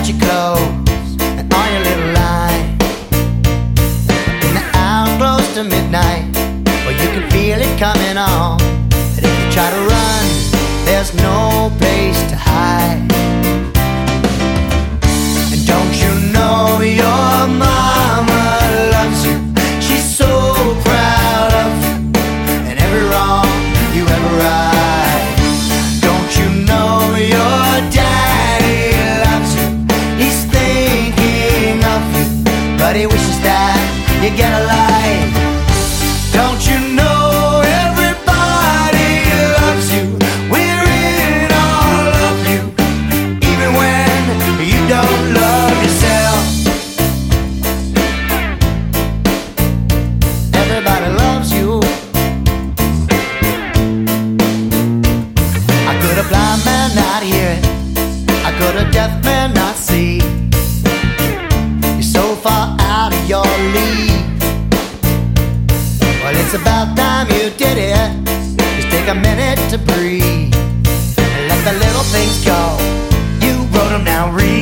out your clothes and all your little lines. In the hour close to midnight, well, you can feel it coming on. But if you try to run, there's no place to hide. And don't you know your mama loves you? She's so proud of you and every wrong you ever right. Don't you know your daddy loves you? He's thinking of you, but he wishes that you get a life. Don't you know everybody loves you? We're in all of you, even when you don't love yourself. Everybody loves you. I could a blind man not hear it, I could a deaf man not see. You're so far out of your league. Well, it's about time you did it. Just take a minute to breathe and let the little things go. You wrote them, now read.